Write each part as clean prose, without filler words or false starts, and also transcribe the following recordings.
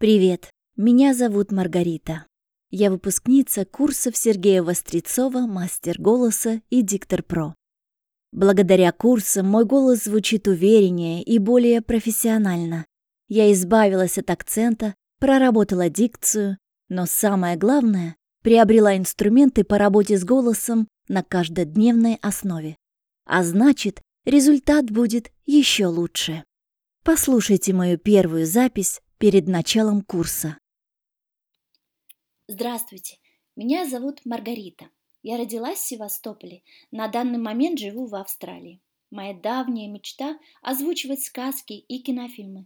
Привет, меня зовут Маргарита. Я выпускница курсов Сергея Вострецова, мастер голоса и диктор ПРО. Благодаря курсам мой голос звучит увереннее и более профессионально. Я избавилась от акцента, проработала дикцию, но самое главное, приобрела инструменты по работе с голосом на каждодневной основе. А значит, результат будет еще лучше. Послушайте мою первую запись перед началом курса. Здравствуйте, меня зовут Маргарита. Я родилась в Севастополе, на данный момент живу в Австралии. Моя давняя мечта – озвучивать сказки и кинофильмы.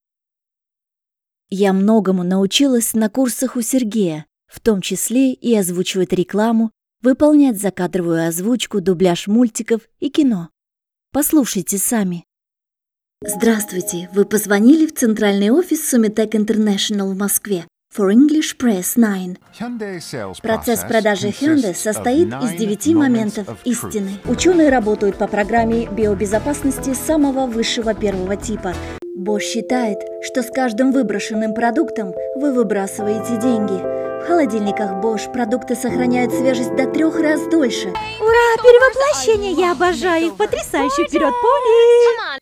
Я многому научилась на курсах у Сергея, в том числе и озвучивать рекламу, выполнять закадровую озвучку, дубляж мультиков и кино. Послушайте сами. Здравствуйте, вы позвонили в центральный офис Sumitec International в Москве. For English Press 9. Процесс продажи Hyundai состоит из 9 моментов истины. Ученые работают по программе биобезопасности самого высшего первого типа. Bosch считает, что с каждым выброшенным продуктом вы выбрасываете деньги. В холодильниках Bosch продукты сохраняют свежесть до 3 раз дольше. Ура, перевоплощение! Я обожаю их! Потрясающе! Вперед, пони!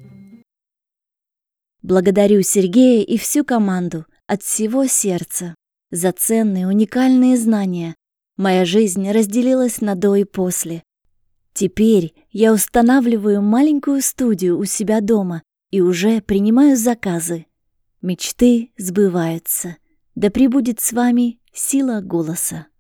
Благодарю Сергея и всю команду от всего сердца за ценные, уникальные знания. Моя жизнь разделилась на до и после. Теперь я устанавливаю маленькую студию у себя дома и уже принимаю заказы. Мечты сбываются. Да пребудет с вами сила голоса.